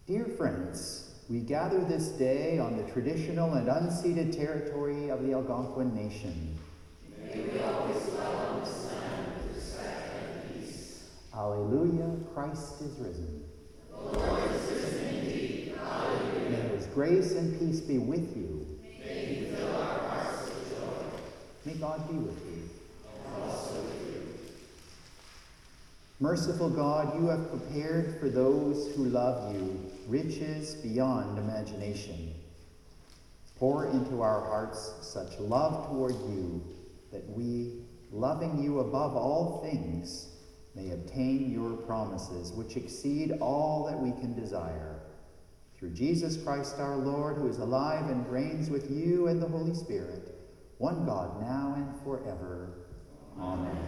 Dear friends, we gather this day on the traditional and unceded territory of the Algonquin Nation. May we always dwell on this land with respect and peace. Alleluia, Christ is risen. The Lord is risen indeed. Alleluia. May his grace and peace be with you. May he fill our hearts with joy. May God be with you. And also with you. Merciful God, you have prepared for those who love you riches beyond imagination. Pour into our hearts such love toward you that we, loving you above all things, may obtain your promises, which exceed all that we can desire. Through Jesus Christ our Lord, who is alive and reigns with you and the Holy Spirit, one God, now and forever. Amen.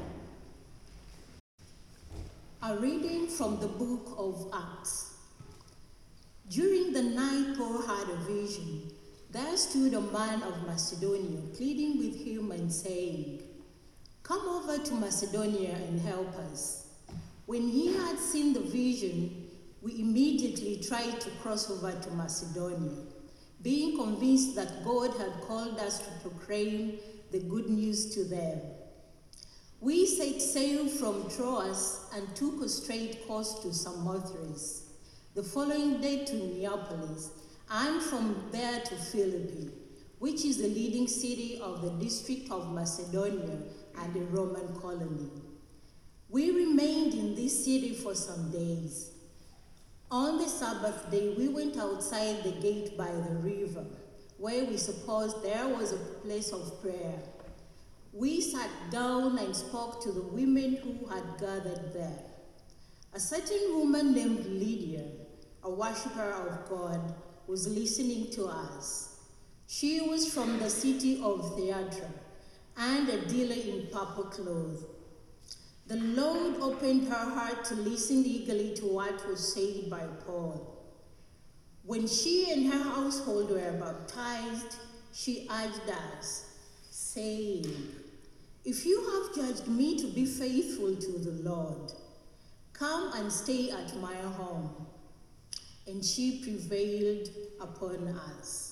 A reading from the book of Acts. During the night Paul had a vision. There stood a man of Macedonia, pleading with him and saying, "Come over to Macedonia and help us." When he had seen the vision, we immediately tried to cross over to Macedonia, being convinced that God had called us to proclaim the good news to them. We set sail from Troas and took a straight course to Samothrace, the following day to Neapolis, and from there to Philippi, which is the leading city of the district of Macedonia and a Roman colony. We remained in this city for some days. On the Sabbath day, we went outside the gate by the river, where we supposed there was a place of prayer. We sat down and spoke to the women who had gathered there. A certain woman named Lydia, a worshiper of God, was listening to us. She was from the city of Thyatira and a dealer in purple cloth. The Lord opened her heart to listen eagerly to what was said by Paul. When she and her household were baptized, she urged us, saying, "If you have judged me to be faithful to the Lord, come and stay at my home." And she prevailed upon us.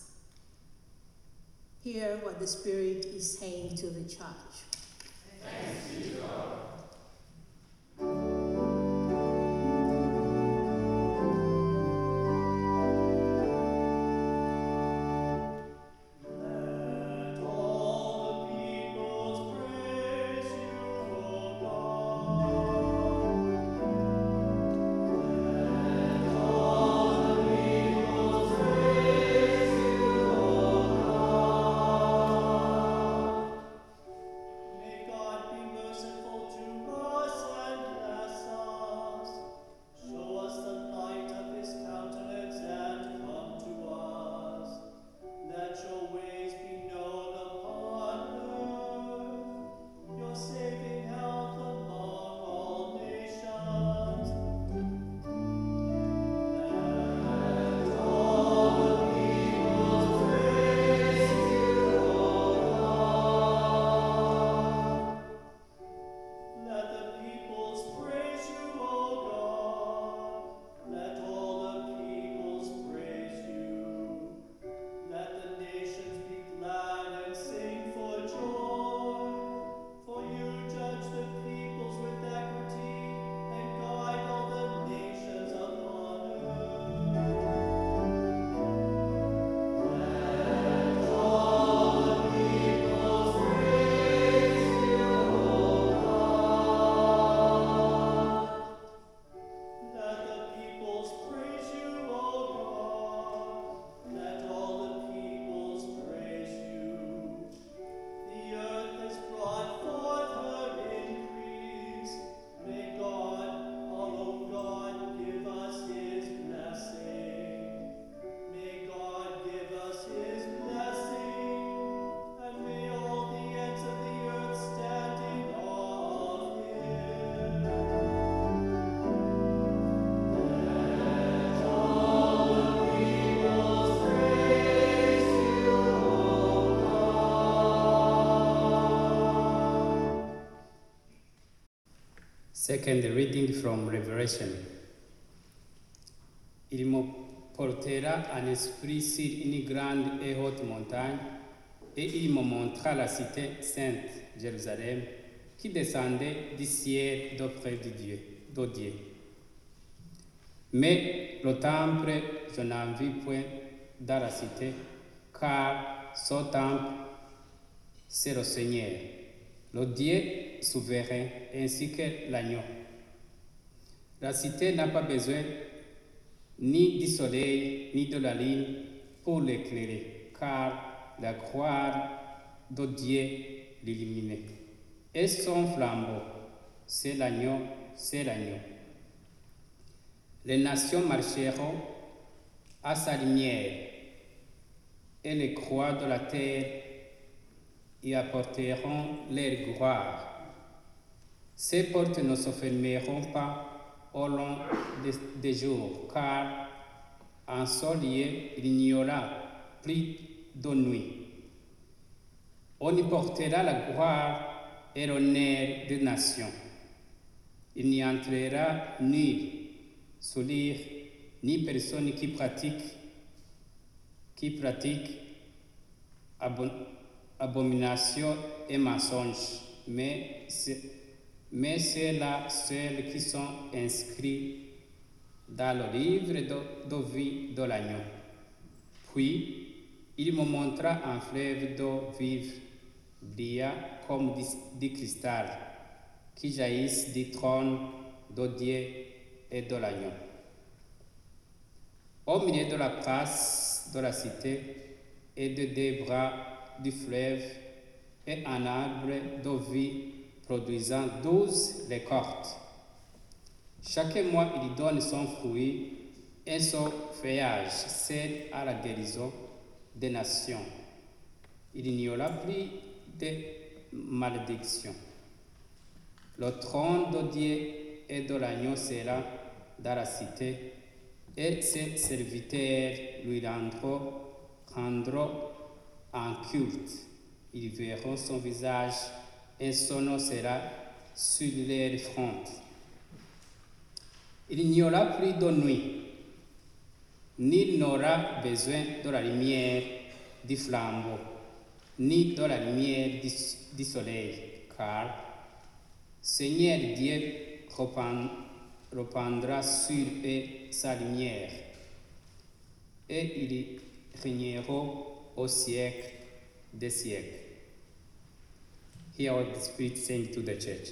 Hear what the Spirit is saying to the church. Thanks be to God. Second reading from Revelation. portera un esprit sur une grande et haute montagne, et il me montra la cité sainte, Jérusalem, qui descendait du ciel d'auprès de Dieu. Mais le temple, je n'en vis point dans la cité, car ce temple, c'est le Seigneur, le Dieu souverain, ainsi que l'agneau. La cité n'a pas besoin ni du soleil, ni de la lune pour l'éclairer, car la gloire de Dieu l'illuminait. Et son flambeau, c'est l'agneau, c'est l'agneau. Les nations marcheront à sa lumière, et les croix de la terre y apporteront leur gloire. Ces portes ne se fermeront pas au long des jours, car en ce lieu, il n'y aura plus de nuit. On y portera la gloire et l'honneur des nations. Il n'y entrera ni sourire, ni personne qui pratique abomination et mensonge, mais c'est là ceux qui sont inscrits dans le livre de vie de l'agneau. Puis, il me montra un fleuve d'eau vive, brillant comme du cristal, qui jaillissent du trône de Dieu et de l'agneau. Au milieu de la place de la cité et de deux bras du fleuve et un arbre de vie produisant 12 récoltes. Chaque mois, il donne son fruit et son feuillage sert à la guérison des nations. Il n'y aura plus de malédiction. Le trône de Dieu et de l'agneau sera dans la cité, et ses serviteurs lui rendront un culte. Ils verront son visage et son nom sera sur leur front. Il n'y aura plus de nuit. Nul n'aura besoin de la lumière du flambeau, ni de la lumière du soleil, car Seigneur Dieu reprendra sur eux sa lumière, et ils régneront au siècle des siècles. Hear what the Spirit saying to the church.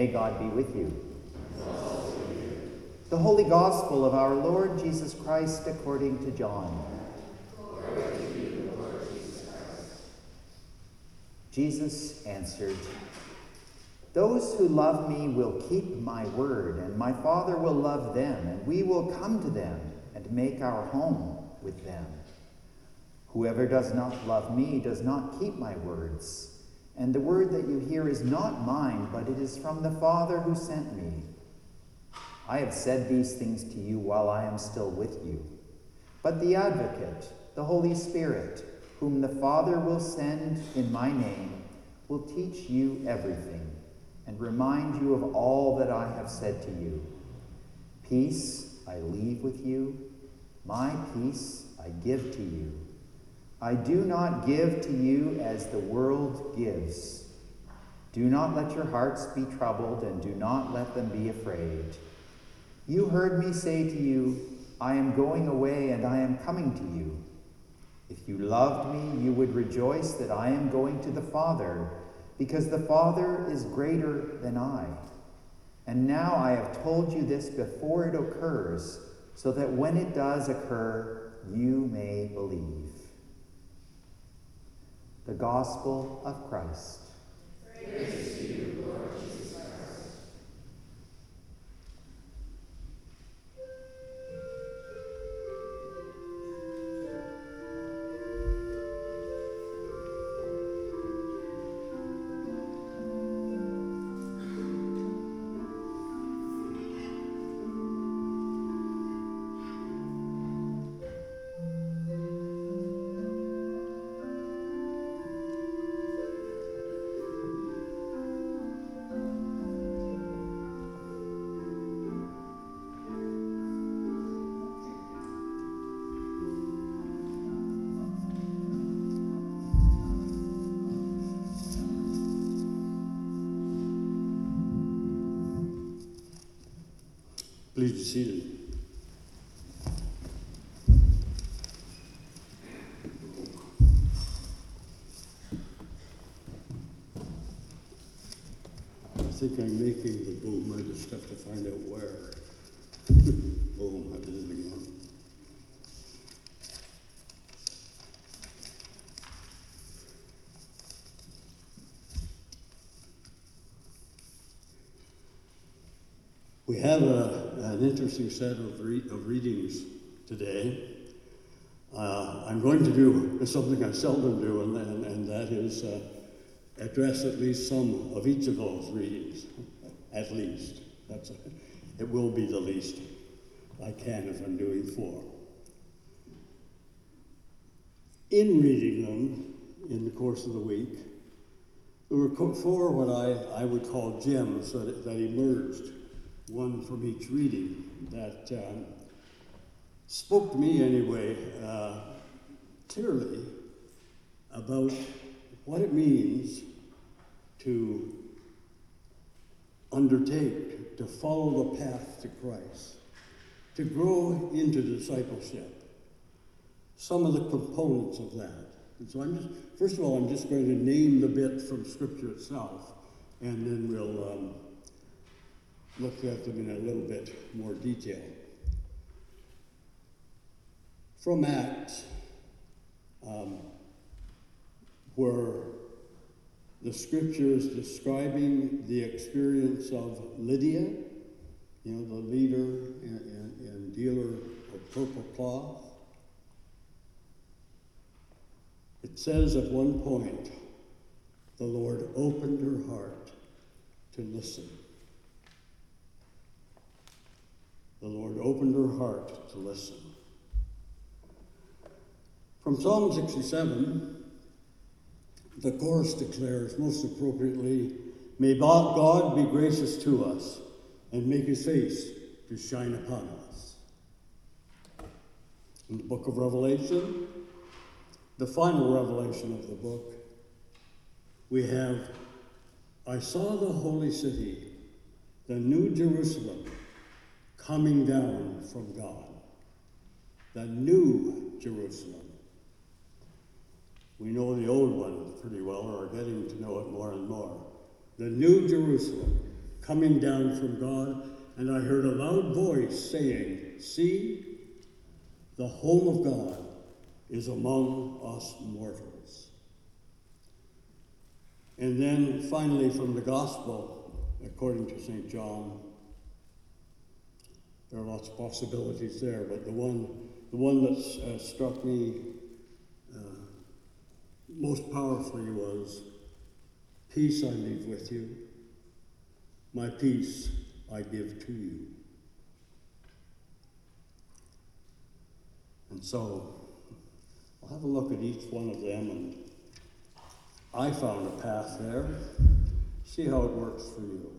May God be with you. The Holy Gospel of our Lord Jesus Christ according to John. Glory to you, Lord Jesus Christ. Jesus answered, "Those who love me will keep my word, and my Father will love them, and we will come to them and make our home with them. Whoever does not love me does not keep my words, and the word that you hear is not mine, but it is from the Father who sent me. I have said these things to you while I am still with you. But the Advocate, the Holy Spirit, whom the Father will send in my name, will teach you everything and remind you of all that I have said to you. Peace I leave with you, my peace I give to you. I do not give to you as the world gives. Do not let your hearts be troubled, and do not let them be afraid. You heard me say to you, I am going away and I am coming to you. If you loved me, you would rejoice that I am going to the Father, because the Father is greater than I. And now I have told you this before it occurs, so that when it does occur, you may believe." The Gospel of Christ. Praise to you, Lord Jesus Christ. Please be seated. I think I'm making the boom. I just have to find out where. Boom, I did it again. We have an interesting set of readings today. I'm going to do something I seldom do, and that is address at least some of each of those readings, at least. It will be the least I can if I'm doing 4. In reading them in the course of the week, there were 4 what I would call gems that emerged, one from each reading, that spoke to me anyway, clearly about what it means to undertake, to follow the path to Christ, to grow into discipleship, some of the components of that. And so first of all, I'm just going to name the bit from Scripture itself, and then we'll look at them in a little bit more detail. From Acts, where the Scriptures describing the experience of Lydia, the leader and dealer of purple cloth. It says at one point, the Lord opened her heart to listen. The Lord opened her heart to listen. From Psalm 67, the chorus declares most appropriately, "May God be gracious to us and make his face to shine upon us." In the book of Revelation, the final revelation of the book, we have, "I saw the holy city, the new Jerusalem, coming down from God." The new Jerusalem. We know the old one pretty well, or are getting to know it more and more. The new Jerusalem coming down from God, and I heard a loud voice saying, "See, the home of God is among us mortals." And then finally from the Gospel, according to St. John, there are lots of possibilities there, but the one that struck me most powerfully was, "Peace I leave with you, my peace I give to you." And so, I'll have a look at each one of them, and I found a path there. See how it works for you.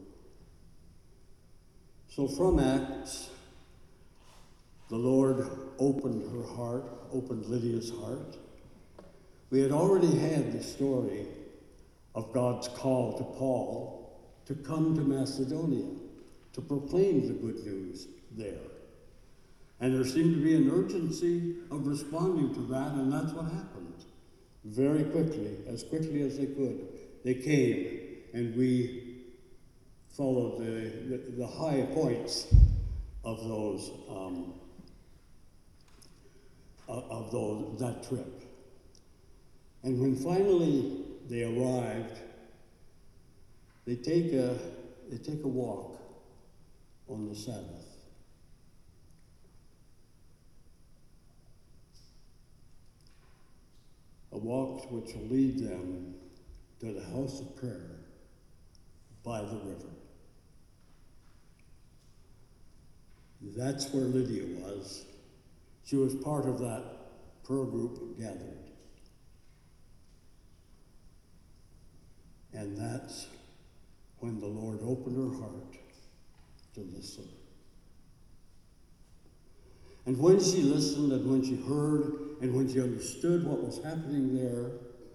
So from Acts, the Lord opened her heart, opened Lydia's heart. We had already had the story of God's call to Paul to come to Macedonia, to proclaim the good news there. And there seemed to be an urgency of responding to that, and that's what happened. Very quickly as they could, they came, and we followed the high points of that trip. And when finally they arrived, they take a walk on the Sabbath. A walk which will lead them to the house of prayer by the river. That's where Lydia was. She was part of that prayer group gathered. And that's when the Lord opened her heart to listen. And when she listened, and when she heard, and when she understood what was happening there,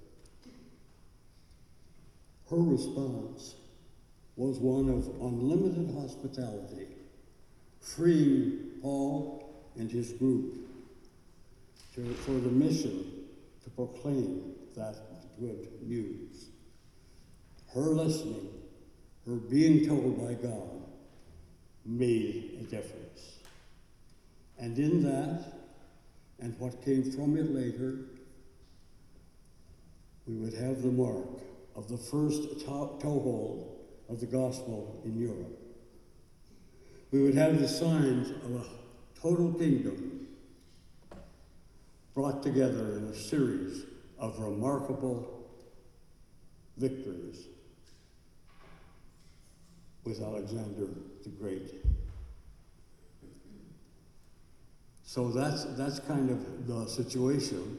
her response was one of unlimited hospitality, freeing Paul and his group for the mission to proclaim that good news. Her listening, her being told by God, made a difference. And in that, and what came from it later, we would have the mark of the first toehold of the gospel in Europe. We would have the signs of a total kingdom brought together in a series of remarkable victories with Alexander the Great. So that's kind of the situation.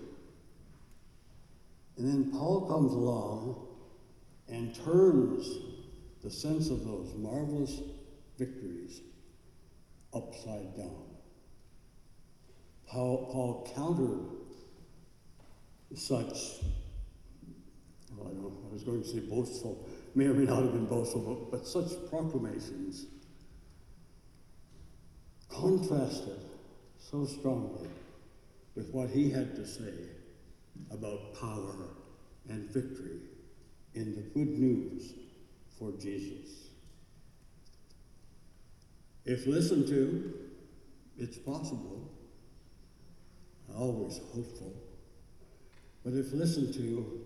And then Paul comes along and turns the sense of those marvelous victories upside down. Paul countered such, well, I was going to say boastful, may or may not have been boastful, but such proclamations contrasted so strongly with what he had to say about power and victory in the good news for Jesus. If listened to, it's possible, always hopeful, but if listened to,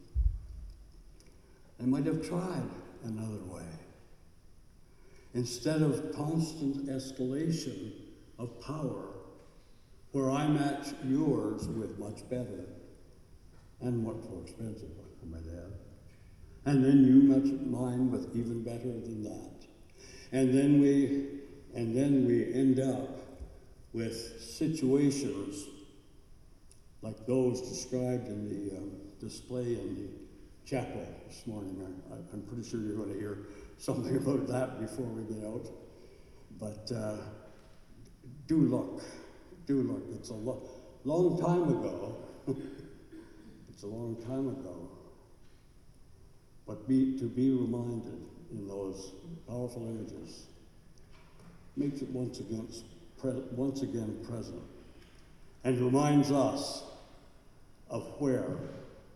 they might have tried another way. Instead of constant escalation of power, where I match yours with much better and much more expensive, I might add. And then you match mine with even better than that. And then we end up with situations like those described in the display in the chapel this morning. I'm pretty sure you're going to hear something about that before we get out. But do look. It's a long time ago. It's a long time ago. But to be reminded in those powerful images makes it once again present, and reminds us of where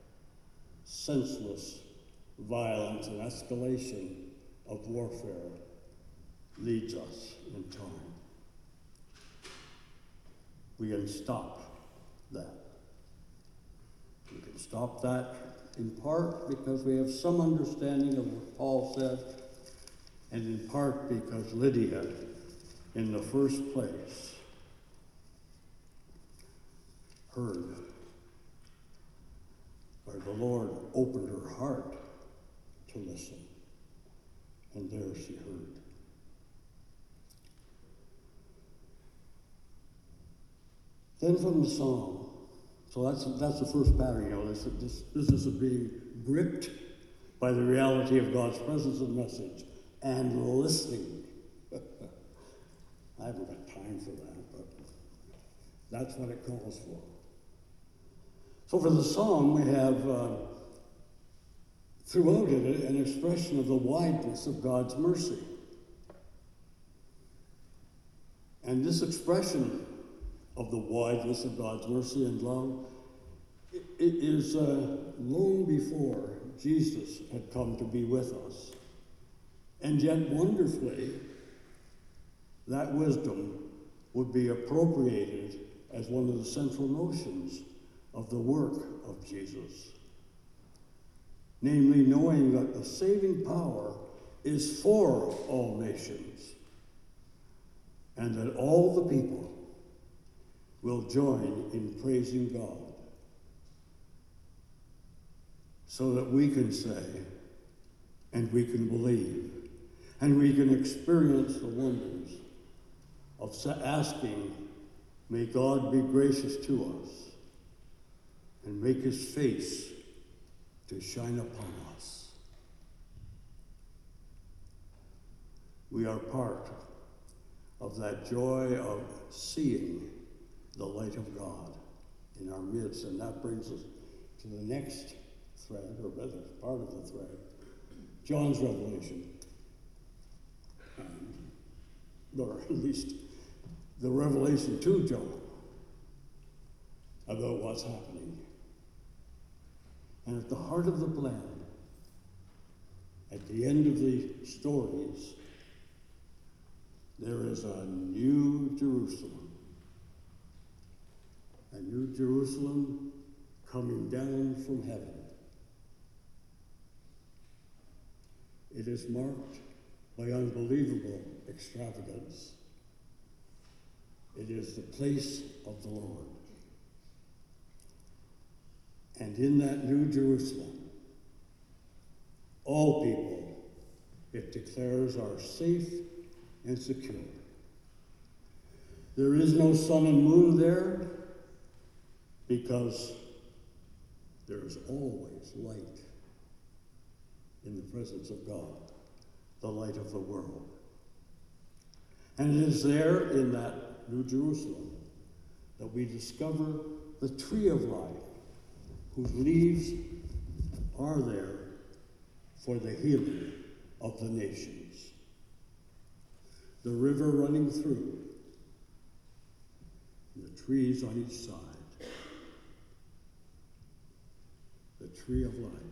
senseless violence and escalation of warfare leads us in time. We can stop that. We can stop that in part because we have some understanding of what Paul said, and in part because Lydia, in the first place, heard, or the Lord opened her heart to listen, and there she heard. Then from the psalm, so that's the first pattern, this business of being gripped by the reality of God's presence and message and listening. I haven't got time for that, but that's what it calls for. So for the psalm, we have throughout it an expression of the wideness of God's mercy. And this expression of the wideness of God's mercy and love, it is long before Jesus had come to be with us. And yet, wonderfully, that wisdom would be appropriated as one of the central notions of the work of Jesus. Namely, knowing that the saving power is for all nations, and that all the people will join in praising God, so that we can say, and we can believe, and we can experience the wonders of asking, may God be gracious to us and make his face to shine upon us. We are part of that joy of seeing the light of God in our midst, and that brings us to the next thread, or rather part of the thread, John's revelation, or at least the revelation to John about what's happening. And at the heart of the plan, at the end of the stories, there is a new Jerusalem. A new Jerusalem coming down from heaven. It is marked by unbelievable extravagance. It is the place of the Lord. And in that new Jerusalem, all people, it declares, are safe and secure. There is no sun and moon there, because there is always light in the presence of God, the light of the world. And it is there in that New Jerusalem that we discover the tree of life, whose leaves are there for the healing of the nations. The river running through, the trees on each side. The tree of life,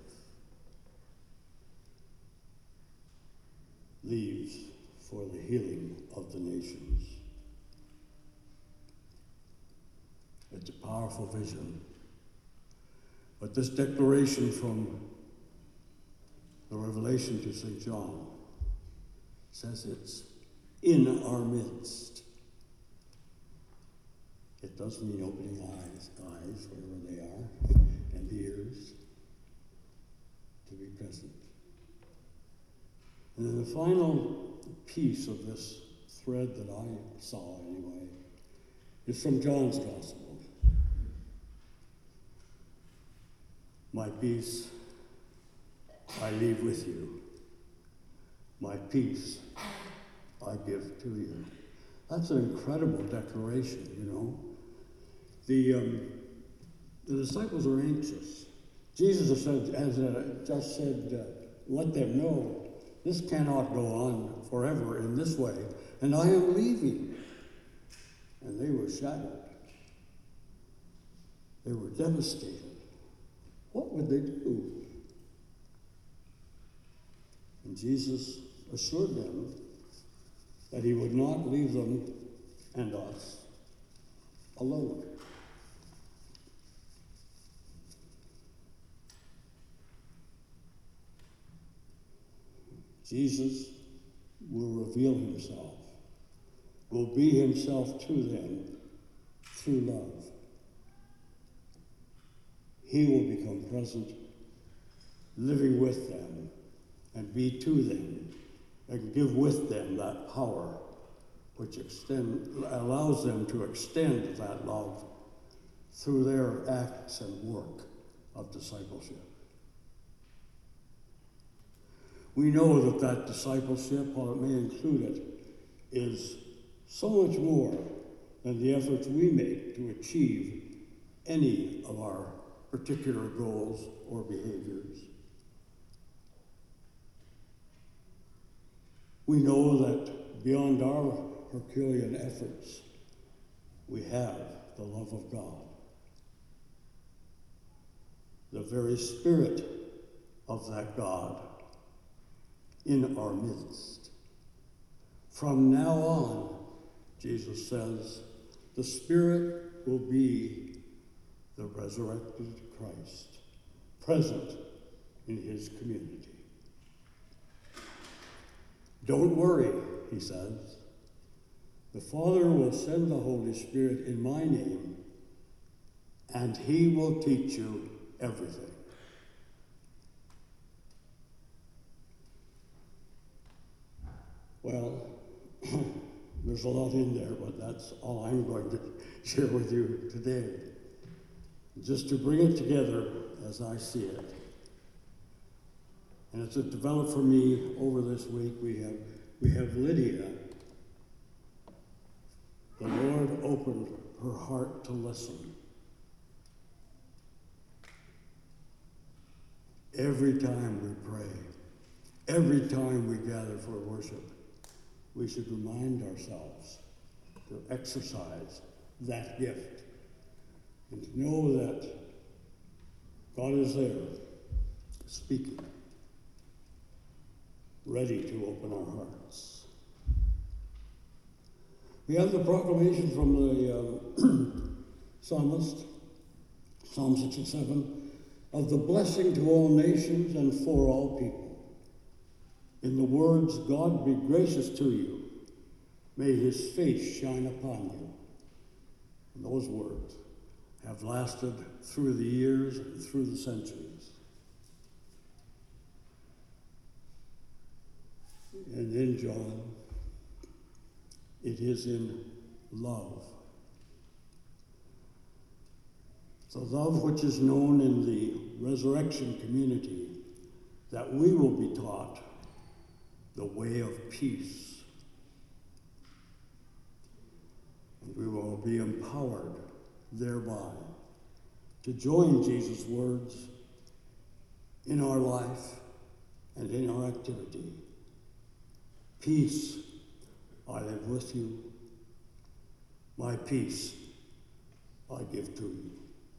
leaves for the healing of the nations. It's a powerful vision. But this declaration from the Revelation to St. John says it's in our midst. It does mean opening eyes, wherever they are, and ears to be present. And then the final piece of this thread that I saw anyway is from John's Gospel. My peace I leave with you. My peace I give to you. That's an incredible declaration, you know. The disciples are anxious. Jesus has just said, let them know this cannot go on forever in this way, and I am leaving. And they were shattered. They were devastated. What would they do? And Jesus assured them that he would not leave them and us alone. Jesus will reveal himself, will be himself to them through love. He will become present, living with them, and be to them, and give with them that power which allows them to extend that love through their acts and work of discipleship. We know that discipleship, while it may include it, is so much more than the efforts we make to achieve any of our particular goals or behaviors. We know that beyond our Herculean efforts, we have the love of God. The very Spirit of that God in our midst. From now on, Jesus says, the Spirit will be the resurrected Christ, present in his community. Don't worry, he says. The Father will send the Holy Spirit in my name, and he will teach you everything. Well, there's a lot in there, but that's all I'm going to share with you today. Just to bring it together as I see it. And as it developed for me over this week, we have Lydia. The Lord opened her heart to listen. Every time we pray, every time we gather for worship, we should remind ourselves to exercise that gift and to know that God is there, speaking, ready to open our hearts. We have the proclamation from the psalmist, Psalm 67, of the blessing to all nations and for all people. In the words, God be gracious to you, may his face shine upon you. And those words have lasted through the years and through the centuries. And in John, it is in love. The love which is known in the resurrection community, that we will be taught the way of peace. And we will be empowered thereby to join Jesus' words in our life and in our activity. Peace I live with you, my peace I give to you.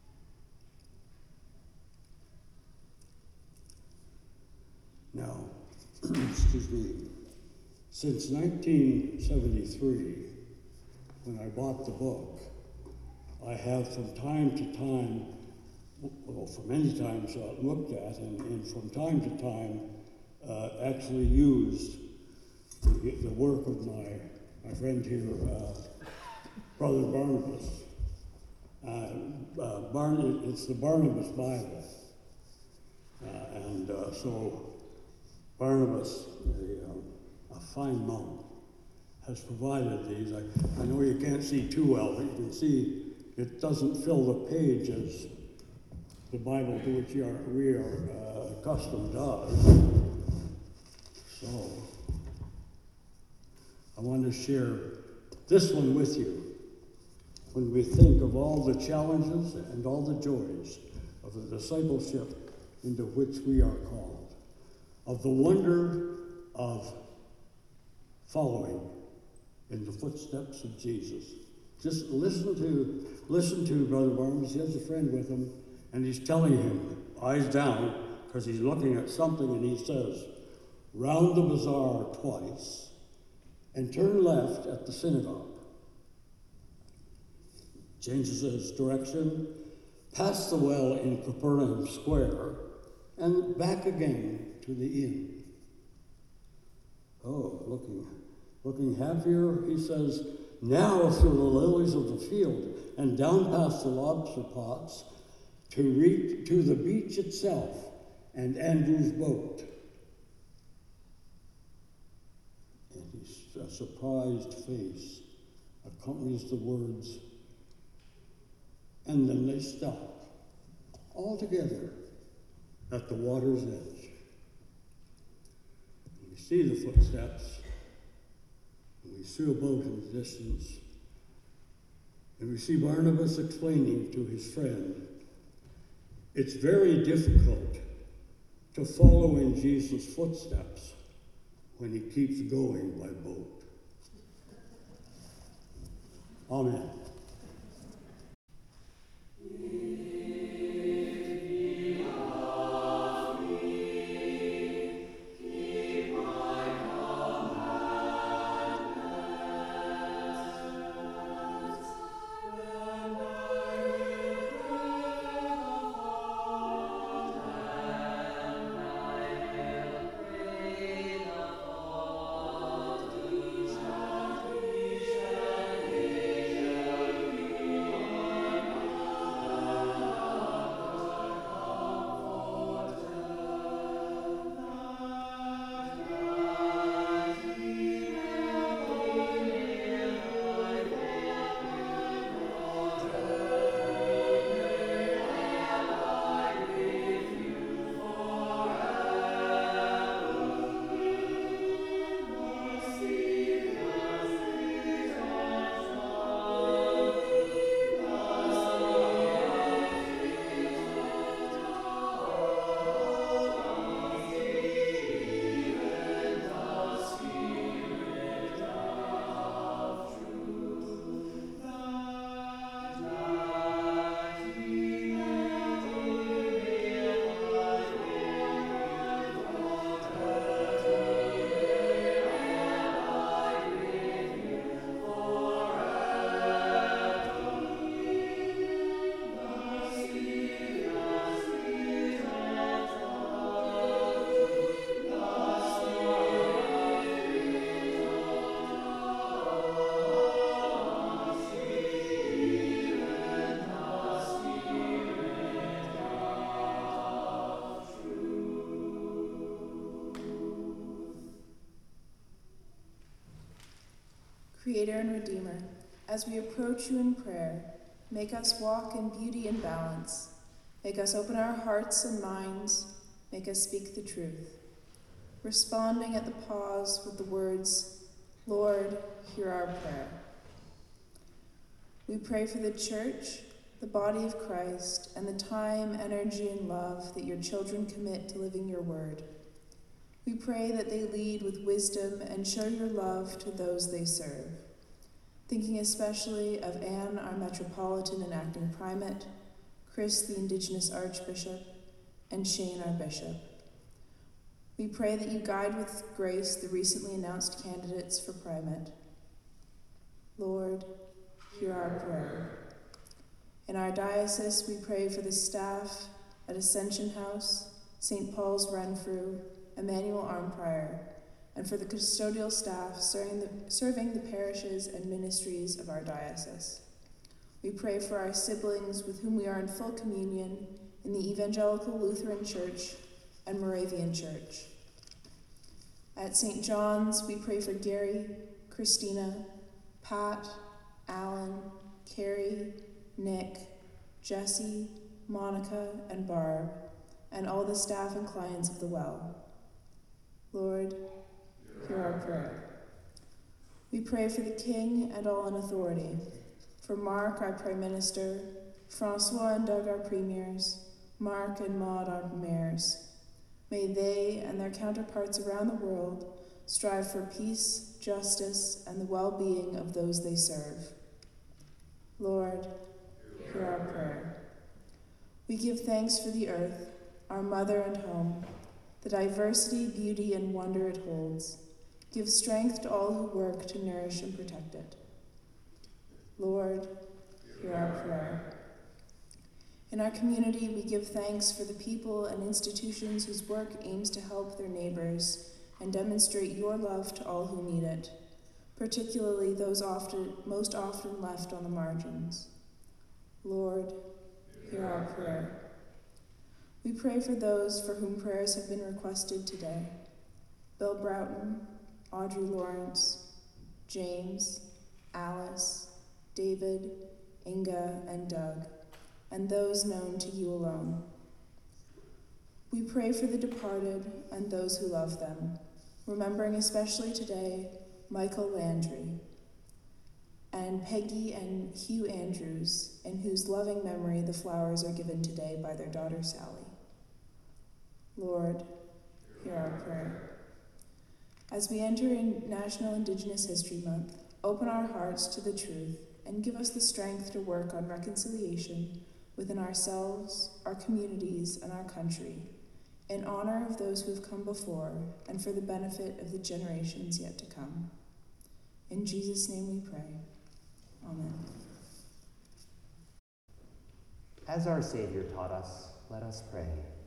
Now, excuse me, since 1973, when I bought the book, I have from time to time, well, for many times looked at and from time to time actually used the work of my friend here, Brother Barnabas. It's the Barnabas Bible. So Barnabas, a fine monk, has provided these. I know you can't see too well, but you can see it doesn't fill the page as the Bible to which we are accustomed does. So I want to share this one with you when we think of all the challenges and all the joys of the discipleship into which we are called, of the wonder of following in the footsteps of Jesus. Just listen to Brother Barnabas. He has a friend with him, and he's telling him, eyes down, because he's looking at something, and he says, round the bazaar twice, and turn left at the synagogue. Changes his direction, past the well in Capernaum Square, and back again to the inn. Oh, looking happier, he says, now through the lilies of the field and down past the lobster pots to the beach itself and Andrew's boat. And his surprised face accompanies the words, and then they stop, all together, at the water's edge. We see the footsteps, and we see a boat in the distance, and we see Barnabas explaining to his friend, it's very difficult to follow in Jesus' footsteps when he keeps going by boat. Amen. Creator and Redeemer, as we approach you in prayer, make us walk in beauty and balance. Make us open our hearts and minds. Make us speak the truth. Responding at the pause with the words, Lord, hear our prayer. We pray for the church, the body of Christ, and the time, energy, and love that your children commit to living your word. We pray that they lead with wisdom and show your love to those they serve. Thinking especially of Anne, our Metropolitan and Acting Primate, Chris, the Indigenous Archbishop, and Shane, our Bishop. We pray that you guide with grace the recently announced candidates for Primate. Lord, hear our prayer. In our diocese, we pray for the staff at Ascension House, St. Paul's Renfrew, Emmanuel Armprior, and for the custodial staff serving the parishes and ministries of our diocese. We pray for our siblings with whom we are in full communion in the Evangelical Lutheran Church and Moravian Church. At St. John's, we pray for Gary, Christina, Pat, Alan, Carrie, Nick, Jesse, Monica, and Barb, and all the staff and clients of the Well. Lord, hear our prayer. We pray for the King and all in authority, for Mark, our Prime Minister, Francois and Doug, our Premiers, Mark and Maud, our Mayors. May they and their counterparts around the world strive for peace, justice, and the well-being of those they serve. Lord, hear our prayer. We give thanks for the earth, our mother and home, the diversity, beauty, and wonder it holds. Give strength to all who work to nourish and protect it. Lord, hear our prayer. In our community, we give thanks for the people and institutions whose work aims to help their neighbors and demonstrate your love to all who need it, particularly those most often left on the margins. Lord, hear our prayer. We pray for those for whom prayers have been requested today. Bill Broughton, Audrey Lawrence, James, Alice, David, Inga, and Doug, and those known to you alone. We pray for the departed and those who love them, remembering especially today Michael Landry and Peggy and Hugh Andrews, in whose loving memory the flowers are given today by their daughter Sally. Lord, hear our prayer. As we enter in National Indigenous History Month, open our hearts to the truth and give us the strength to work on reconciliation within ourselves, our communities, and our country, in honor of those who have come before and for the benefit of the generations yet to come. In Jesus' name we pray. Amen. As our Savior taught us, let us pray.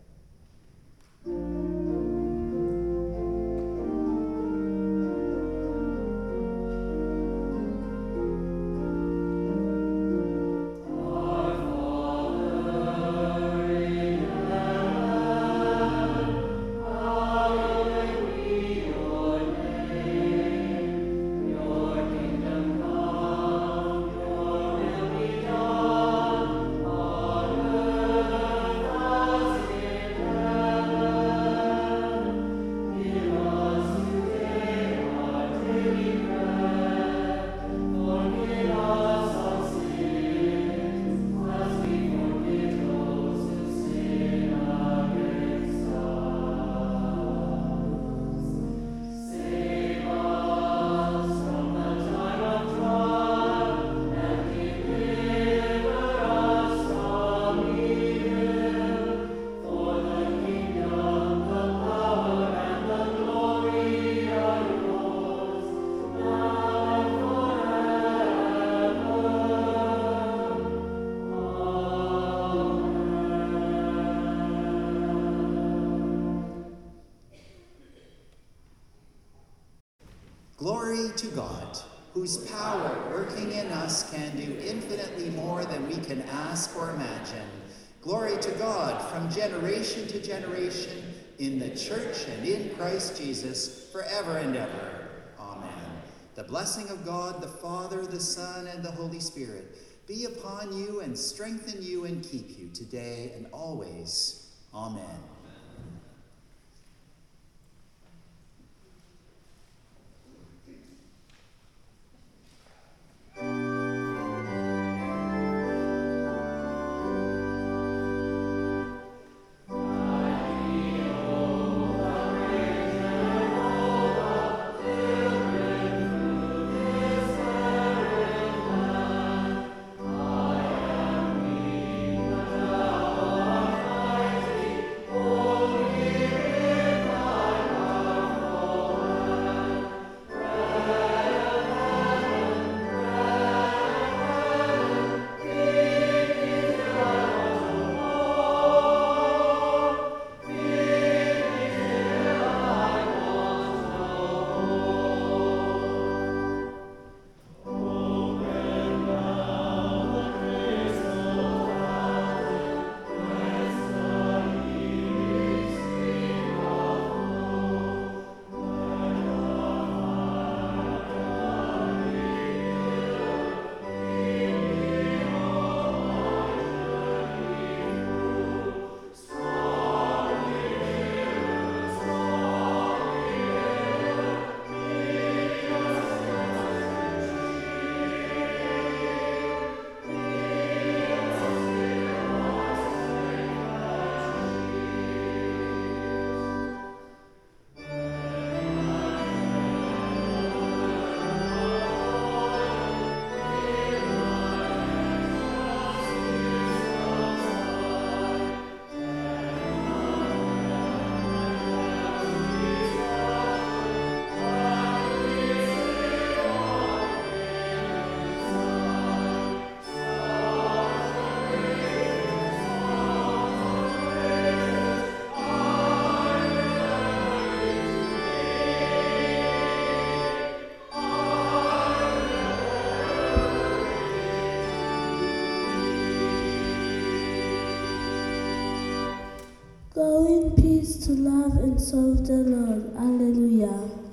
Glory to God, whose power working in us can do infinitely more than we can ask or imagine. Glory to God from generation to generation in the church and in Christ Jesus forever and ever. Amen. The blessing of God, the Father, the Son, and the Holy Spirit be upon you and strengthen you and keep you today and always. Amen. Oh Go in peace to love and serve the Lord. Alleluia.